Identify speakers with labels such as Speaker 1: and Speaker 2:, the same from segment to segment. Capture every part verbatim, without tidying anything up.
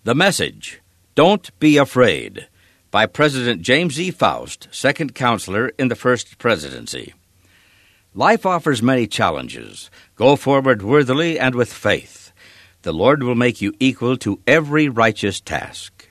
Speaker 1: The Message, Don't Be Afraid, by President James E. Faust, second counselor in the First Presidency. Life offers many challenges. Go forward worthily and with faith. The Lord will make you equal to every righteous task.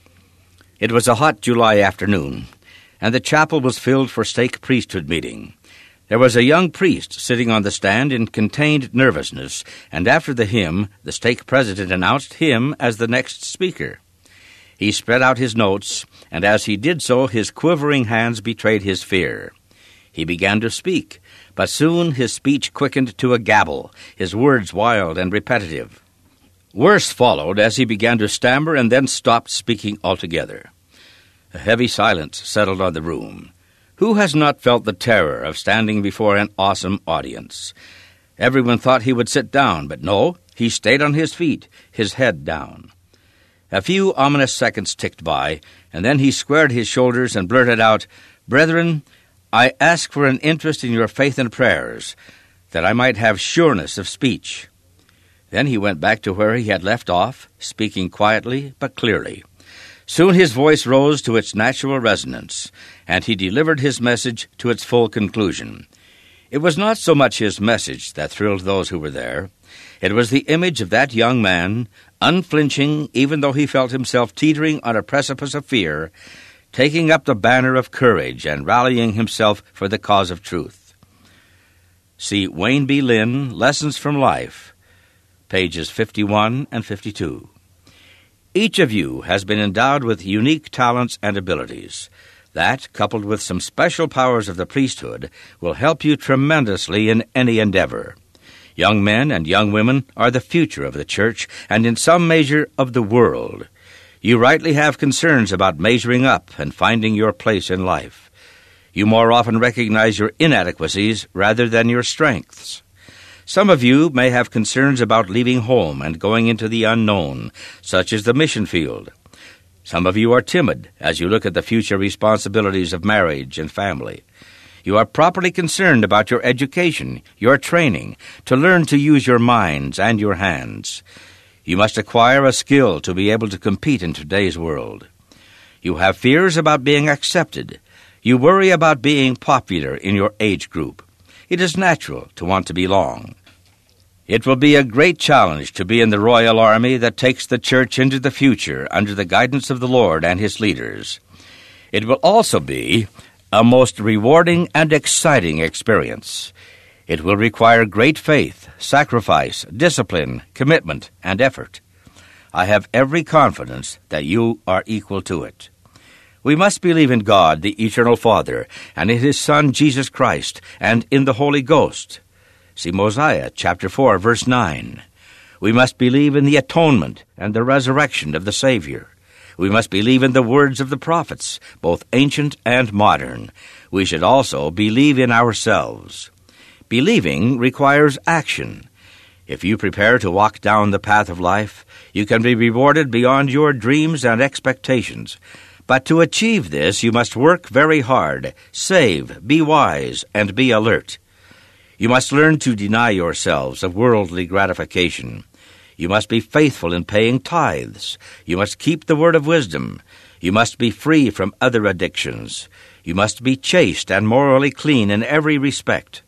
Speaker 1: It was a hot July afternoon, and the chapel was filled for stake priesthood meeting. There was a young priest sitting on the stand in contained nervousness, and after the hymn, the stake president announced him as the next speaker. He spread out his notes, and as he did so, his quivering hands betrayed his fear. He began to speak, but soon his speech quickened to a gabble, his words wild and repetitive. Worse followed as he began to stammer and then stopped speaking altogether. A heavy silence settled on the room. Who has not felt the terror of standing before an awesome audience? Everyone thought he would sit down, but no, he stayed on his feet, his head down. A few ominous seconds ticked by, and then he squared his shoulders and blurted out, "Brethren, I ask for an interest in your faith and prayers, that I might have sureness of speech." Then he went back to where he had left off, speaking quietly but clearly. Soon his voice rose to its natural resonance, and he delivered his message to its full conclusion. It was not so much his message that thrilled those who were there. It was the image of that young man, unflinching even though he felt himself teetering on a precipice of fear, taking up the banner of courage and rallying himself for the cause of truth. See Wayne B. Lynn, Lessons from Life, pages fifty-one and fifty-two. Each of you has been endowed with unique talents and abilities. That, coupled with some special powers of the priesthood, will help you tremendously in any endeavor. Young men and young women are the future of the church and in some measure of the world. You rightly have concerns about measuring up and finding your place in life. You more often recognize your inadequacies rather than your strengths. Some of you may have concerns about leaving home and going into the unknown, such as the mission field. Some of you are timid as you look at the future responsibilities of marriage and family. You are properly concerned about your education, your training, to learn to use your minds and your hands. You must acquire a skill to be able to compete in today's world. You have fears about being accepted. You worry about being popular in your age group. It is natural to want to belong. It will be a great challenge to be in the Royal Army that takes the church into the future under the guidance of the Lord and His leaders. It will also be a most rewarding and exciting experience. It will require great faith, sacrifice, discipline, commitment, and effort. I have every confidence that you are equal to it. We must believe in God, the Eternal Father, and in His Son, Jesus Christ, and in the Holy Ghost. See Mosiah chapter four, verse nine. We must believe in the atonement and the resurrection of the Savior. We must believe in the words of the prophets, both ancient and modern. We should also believe in ourselves. Believing requires action. If you prepare to walk down the path of life, you can be rewarded beyond your dreams and expectations. But to achieve this, you must work very hard, save, be wise, and be alert. You must learn to deny yourselves of worldly gratification. You must be faithful in paying tithes. You must keep the word of wisdom. You must be free from other addictions. You must be chaste and morally clean in every respect.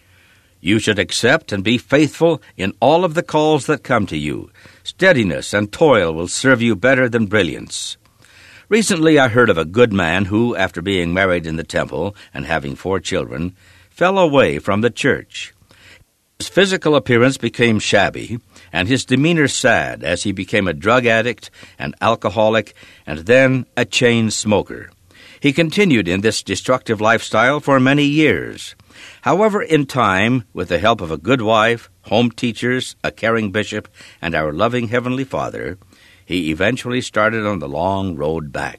Speaker 1: You should accept and be faithful in all of the calls that come to you. Steadiness and toil will serve you better than brilliance. Recently I heard of a good man who, after being married in the temple and having four children, fell away from the church. His physical appearance became shabby, and his demeanor sad as he became a drug addict, an alcoholic, and then a chain smoker. He continued in this destructive lifestyle for many years. However, in time, with the help of a good wife, home teachers, a caring bishop, and our loving Heavenly Father, he eventually started on the long road back.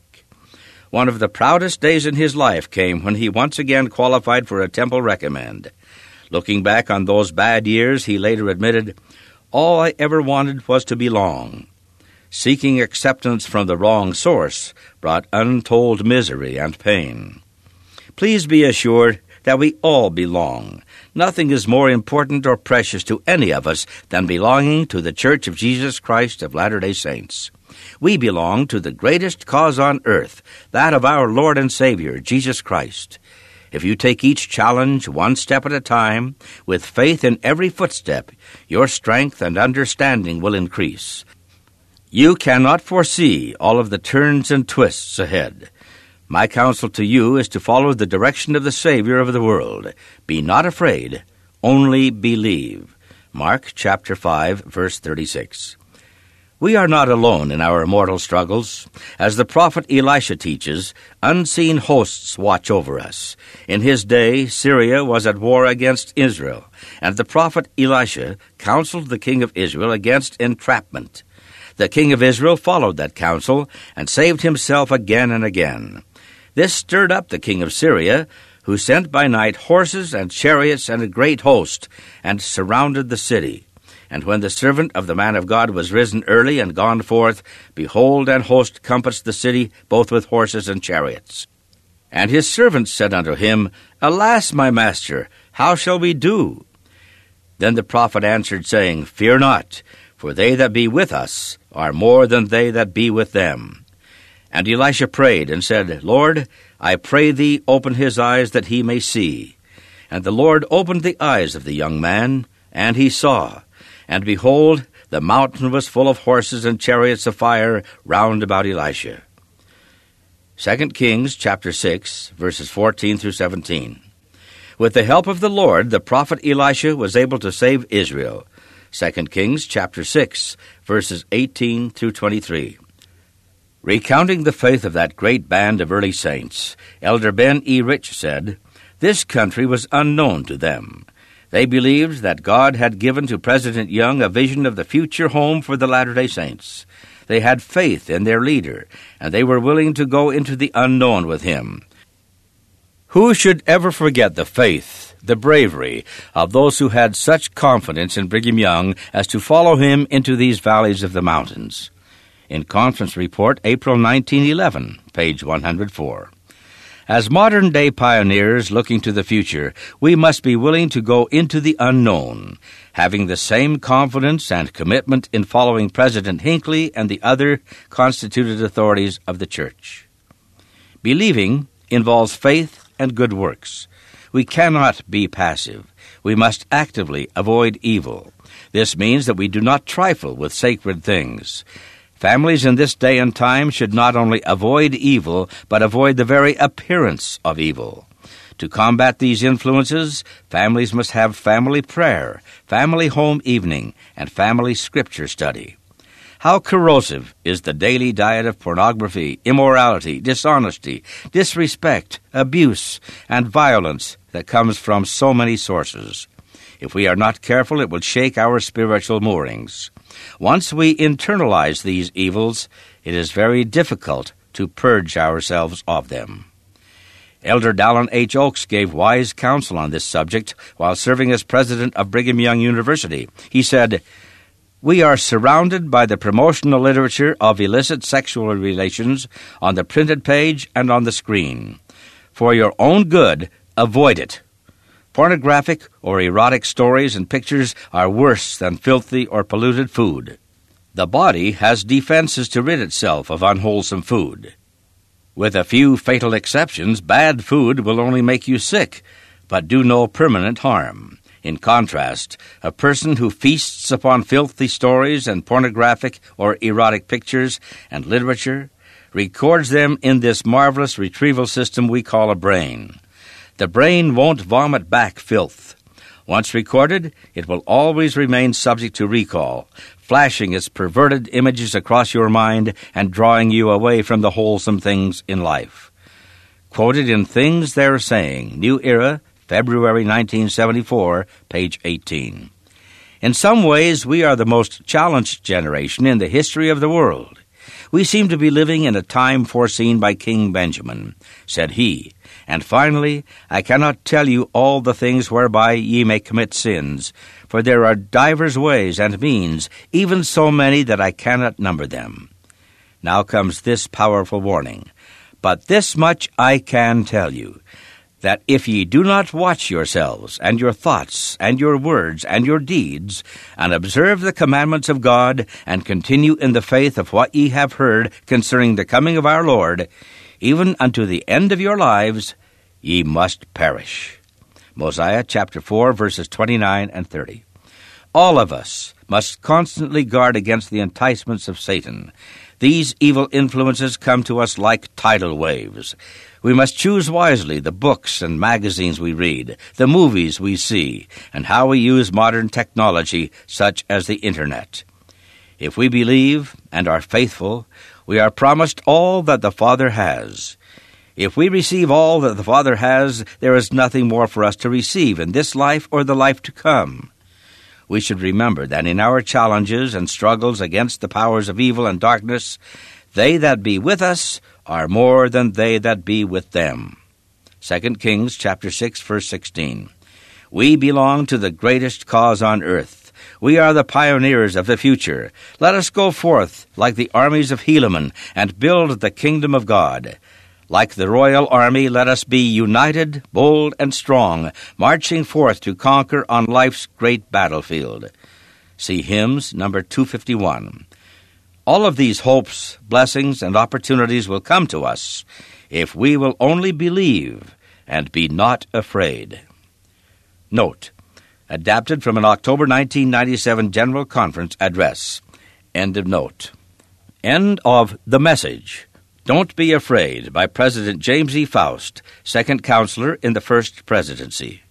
Speaker 1: One of the proudest days in his life came when he once again qualified for a temple recommend. Looking back on those bad years, he later admitted, "All I ever wanted was to belong." Seeking acceptance from the wrong source brought untold misery and pain. Please be assured that we all belong. Nothing is more important or precious to any of us than belonging to the Church of Jesus Christ of Latter-day Saints. We belong to the greatest cause on earth, that of our Lord and Savior, Jesus Christ. If you take each challenge one step at a time, with faith in every footstep, your strength and understanding will increase. You cannot foresee all of the turns and twists ahead. My counsel to you is to follow the direction of the Savior of the world. Be not afraid, only believe. Mark chapter five, verse thirty-six. We are not alone in our mortal struggles. As the prophet Elisha teaches, unseen hosts watch over us. In his day, Syria was at war against Israel, and the prophet Elisha counseled the king of Israel against entrapment. The king of Israel followed that counsel and saved himself again and again. This stirred up the king of Syria, who sent by night horses and chariots and a great host, and surrounded the city. And when the servant of the man of God was risen early and gone forth, behold, an host compassed the city, both with horses and chariots. And his servants said unto him, Alas, my master, how shall we do? Then the prophet answered, saying, Fear not, for they that be with us are more than they that be with them. And Elisha prayed and said, Lord, I pray thee, open his eyes that he may see. And the Lord opened the eyes of the young man, and he saw. And behold, the mountain was full of horses and chariots of fire round about Elisha. Second Kings chapter six, verses fourteen through seventeen. With the help of the Lord, the prophet Elisha was able to save Israel. Second Kings chapter six, verses eighteen through twenty-three. Recounting the faith of that great band of early saints, Elder Ben E. Rich said, This country was unknown to them. They believed that God had given to President Young a vision of the future home for the Latter-day Saints. They had faith in their leader, and they were willing to go into the unknown with him. Who should ever forget the faith, the bravery of those who had such confidence in Brigham Young as to follow him into these valleys of the mountains? In Conference Report, April nineteen eleven, page one hundred four. As modern-day pioneers looking to the future, we must be willing to go into the unknown, having the same confidence and commitment in following President Hinckley and the other constituted authorities of the Church. Believing involves faith and good works. We cannot be passive. We must actively avoid evil. This means that we do not trifle with sacred things. Families in this day and time should not only avoid evil, but avoid the very appearance of evil. To combat these influences, families must have family prayer, family home evening, and family scripture study. How corrosive is the daily diet of pornography, immorality, dishonesty, disrespect, abuse, and violence that comes from so many sources. If we are not careful, it will shake our spiritual moorings. Once we internalize these evils, it is very difficult to purge ourselves of them. Elder Dallin H. Oaks gave wise counsel on this subject while serving as president of Brigham Young University. He said, We are surrounded by the promotional literature of illicit sexual relations on the printed page and on the screen. For your own good, avoid it. Pornographic or erotic stories and pictures are worse than filthy or polluted food. The body has defenses to rid itself of unwholesome food. With a few fatal exceptions, bad food will only make you sick, but do no permanent harm. In contrast, a person who feasts upon filthy stories and pornographic or erotic pictures and literature records them in this marvelous retrieval system we call a brain. The brain won't vomit back filth. Once recorded, it will always remain subject to recall, flashing its perverted images across your mind and drawing you away from the wholesome things in life. Quoted in Things They're Saying, New Era, February nineteen seventy-four, page eighteen. In some ways, we are the most challenged generation in the history of the world. We seem to be living in a time foreseen by King Benjamin, said he. And finally, I cannot tell you all the things whereby ye may commit sins, for there are divers ways and means, even so many that I cannot number them. Now comes this powerful warning. But this much I can tell you, that if ye do not watch yourselves, and your thoughts, and your words, and your deeds, and observe the commandments of God, and continue in the faith of what ye have heard concerning the coming of our Lord, even unto the end of your lives, ye must perish. Mosiah chapter four, verses twenty-nine and thirty. All of us must constantly guard against the enticements of Satan. These evil influences come to us like tidal waves. We must choose wisely the books and magazines we read, the movies we see, and how we use modern technology such as the Internet. If we believe and are faithful, we are promised all that the Father has. If we receive all that the Father has, there is nothing more for us to receive in this life or the life to come. We should remember that in our challenges and struggles against the powers of evil and darkness, they that be with us are more than they that be with them. Second Kings chapter six, verse sixteen. We belong to the greatest cause on earth. We are the pioneers of the future. Let us go forth like the armies of Helaman and build the kingdom of God. Like the royal army, let us be united, bold, and strong, marching forth to conquer on life's great battlefield. See hymns number two fifty-one. All of these hopes, blessings, and opportunities will come to us if we will only believe and be not afraid. Note, adapted from an October nineteen ninety-seven General Conference address. End of note. End of The Message. Don't Be Afraid by President James E. Faust, second counselor in the First Presidency.